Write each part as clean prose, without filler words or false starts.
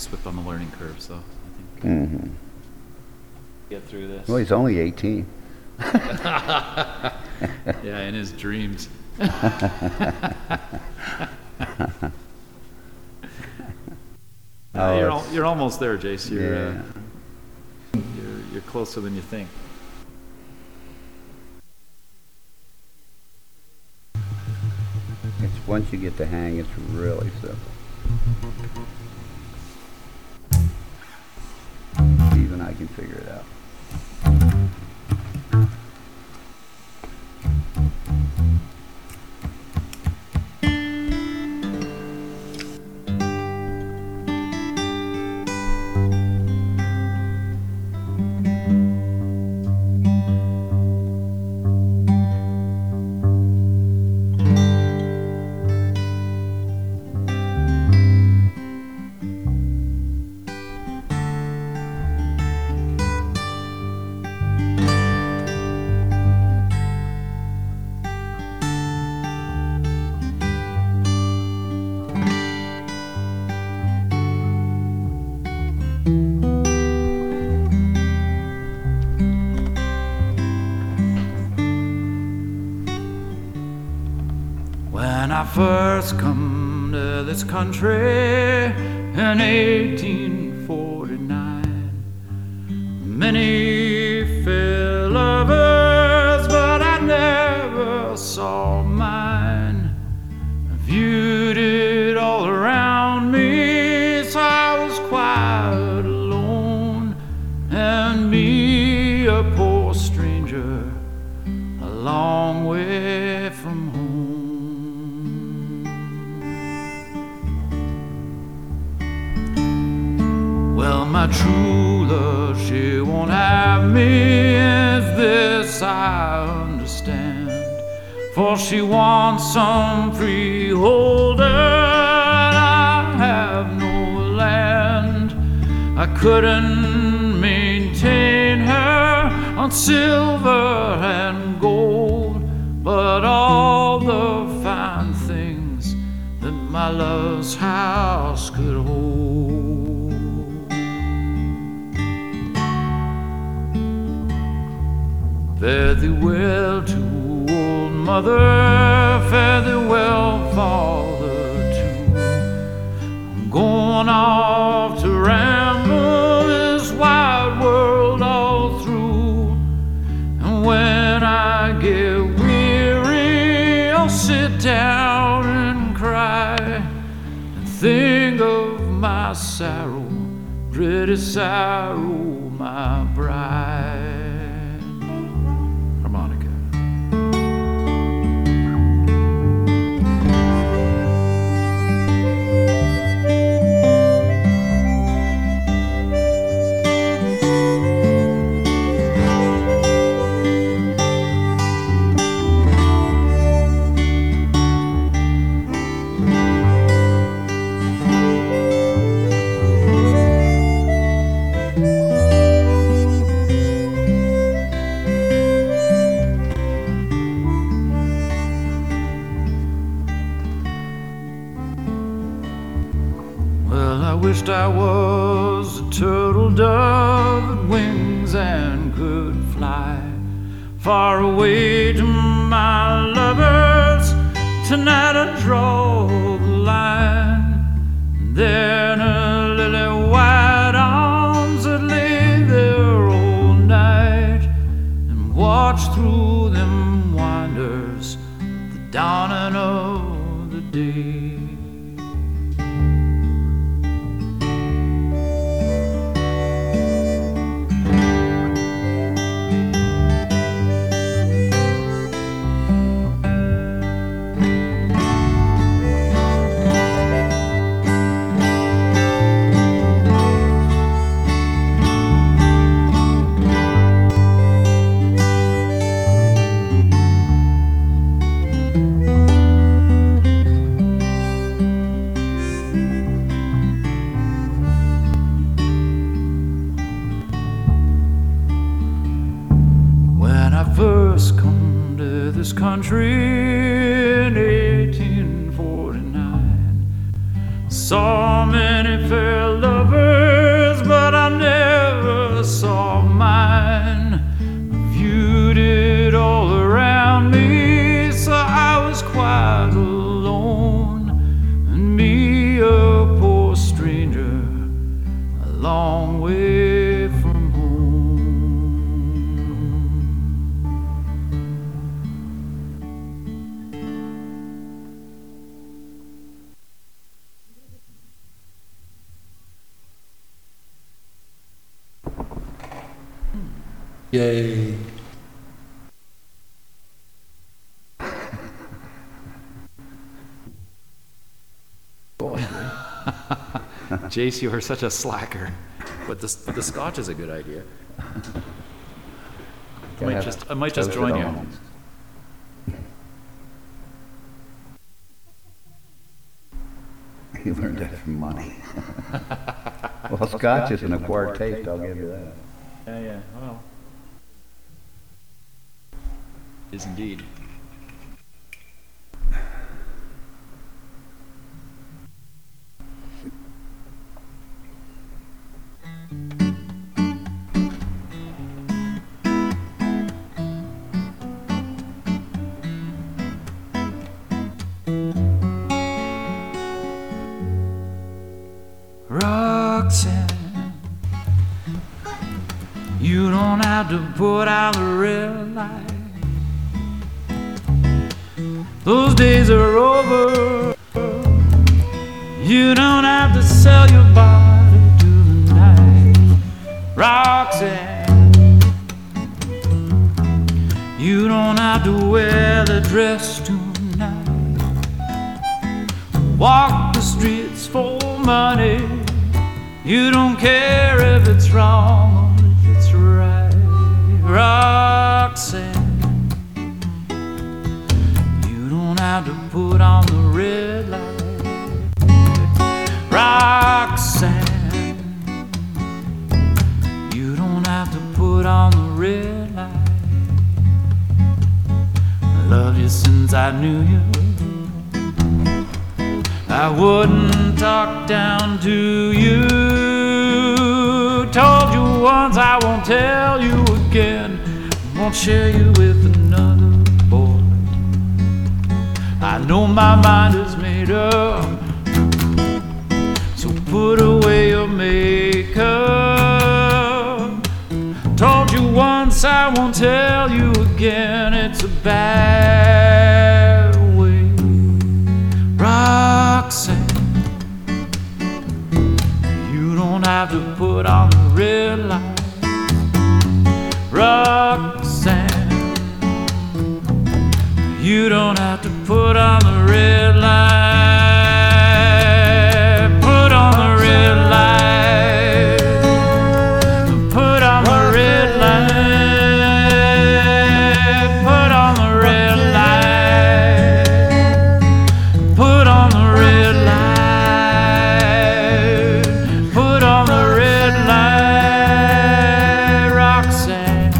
least with on the learning curve. So I think get through this. Well, he's only 18. Yeah, in his dreams. You're almost there, Jace. You're closer than you think. It's once you get the hang, it's really simple. Even I can figure it out. When I first come to this country in 1849, many fair lovers, but I never saw mine. I viewed it all around me, so I was quite alone, and me, a poor stranger, a long way from home. Well, my true love, she won't have me, is this I understand. For she wants some freeholder, and I have no land. I couldn't maintain her on silver and gold, but all the fine things that my love's house could hold. Fare thee well to old mother, fare thee well, father, too. I'm going off to ramble this wide world all through, and when I get weary, I'll sit down and cry and think of my sorrow, pretty sorrow, my bride. I wished I was a turtle dove with wings and could fly far away to my lovers. Tonight I draw the line, and there in her lily white arms I'd lay there all night and watch through them winders the dawning of the day. First come to this country in 1849, Saw many fair lovers, but I never saw mine. Viewed it all around me, so I was quite alone. And me, a poor stranger, a long way from home. Yay. Jace, you are such a slacker. But the scotch is a good idea. I might just join you. You learned that from money. Well, scotch is an acquired taste, I'll give you that. Yeah, well. Is indeed. Roxanne, you don't have to put out the red light. Those days are over. You don't have to sell your body to the night. Roxanne, you don't have to wear the dress tonight. Walk the streets for money. You don't care if it's wrong or if it's right. Roxanne, you don't have to put on the red light. Roxanne, you don't have to put on the red light. I love you since I knew you. I wouldn't talk down to you. Told you once, I won't tell you again. Won't share you with another boy. I know my mind is made up, so put away your makeup. Told you once, I won't tell you again. It's a bad way. Roxanne, you don't have to put on the red light. Roxanne, you don't have to put on the red light. Put on the red light. Put on the red light. Put on the red light. Put on the red light. Put on the red light, Roxanne.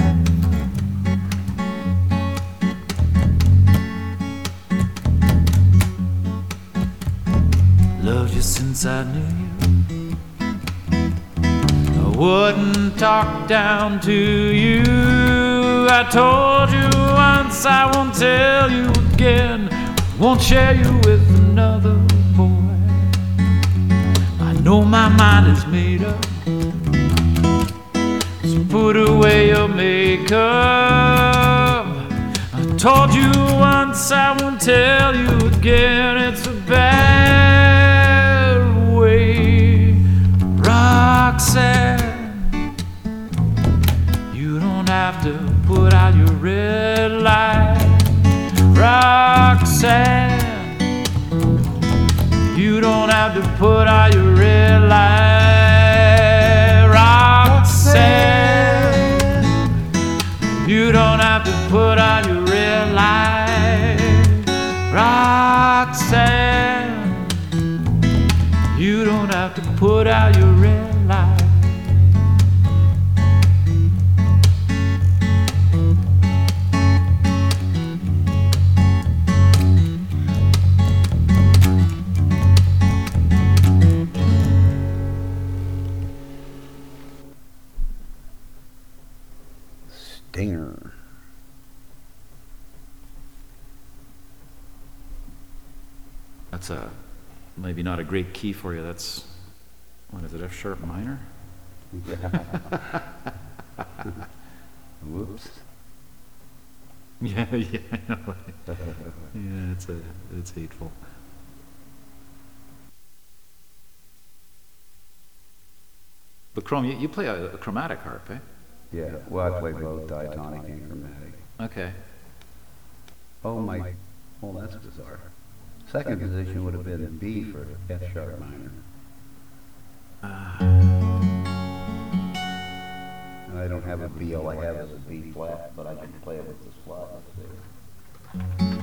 Loved you since I knew you. I wouldn't talk down to you. I told you once, I won't tell you again. Won't share you with another boy. I know my mind is made up, so put away your makeup. I told you once, I won't tell you again. It's a bad way. Roxanne, you don't have to put out your red light. Roxanne, you don't have to put out your red light. Roxanne, you don't have to put out your red light. Roxanne, you don't have to put out your red light. Dinger. That's maybe not a great key for you. That's, what is it, F sharp minor? Whoops. Yeah, I know. Yeah, it's hateful. But Chrome, you play a chromatic harp, eh? Yeah, well, I play both diatonic and chromatic. Okay. Oh, that's bizarre. Second position would have been B for F sharp minor. And I don't have a B, all I have is a B flat, but I can play it with this flat. Let's see.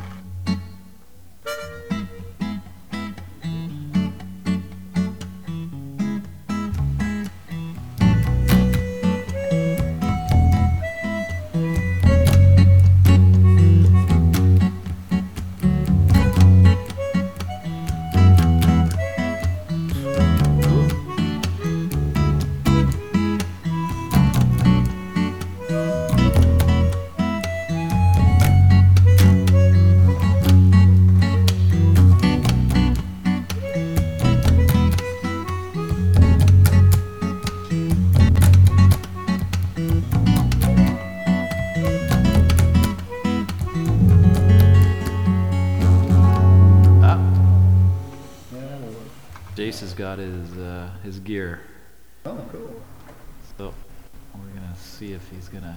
Jace has got his gear, Oh, cool. so we're gonna see if he's gonna.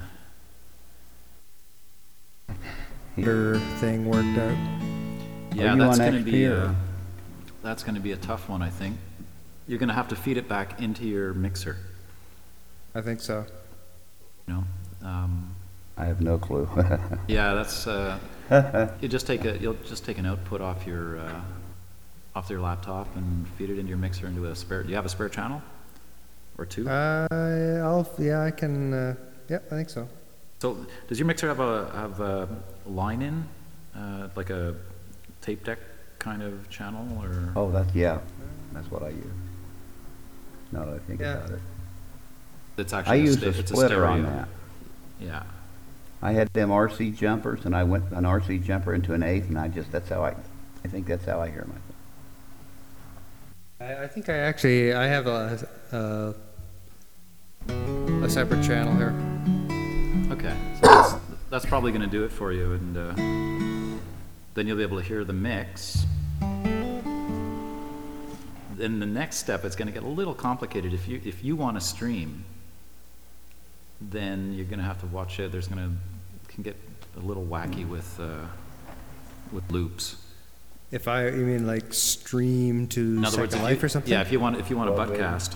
Your thing worked out. Yeah, you that's on gonna XP be or? that's gonna be a tough one, I think. You're gonna have to feed it back into your mixer. I think so. You know, I have no clue. yeah, that's you'll just take an output off your laptop and feed it into your mixer into a spare. Do you have a spare channel or two? Yeah, I can. Yeah, I think so. So does your mixer have a line in, like a tape deck kind of channel, or? Oh, that's what I use. Now that I think Yeah. about it. It's I actually used a it's splitter on stereo. that. Yeah. I had them RC jumpers, and I went an RC jumper into an eighth, and I think that's how I hear myself. I think I have a separate channel here. Okay. So that's probably going to do it for you, and then you'll be able to hear the mix. Then the next step, it's going to get a little complicated. If you want to stream, then you're going to have to watch it. Can get a little wacky with loops. You mean like stream to In other words, Second Life or something? Yeah, if you want a buttcast,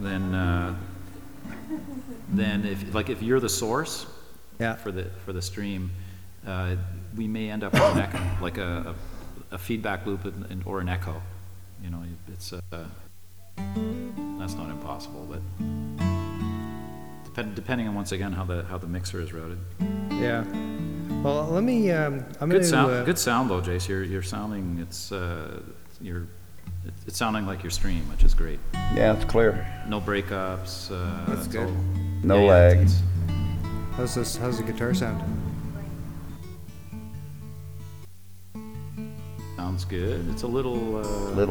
then if you're the source Yeah. for the stream, we may end up with an echo, like a feedback loop or an echo. You know, it's that's not impossible, but depending on, once again, how the mixer is routed. Yeah. Well, let me. I'm Good gonna. good sound though, Jace. You're sounding. It's sounding like your stream, which is great. Yeah, it's clear. No breakups. That's it's good. all- No yeah, lag. it's- How's the guitar sound? Sounds good. It's a little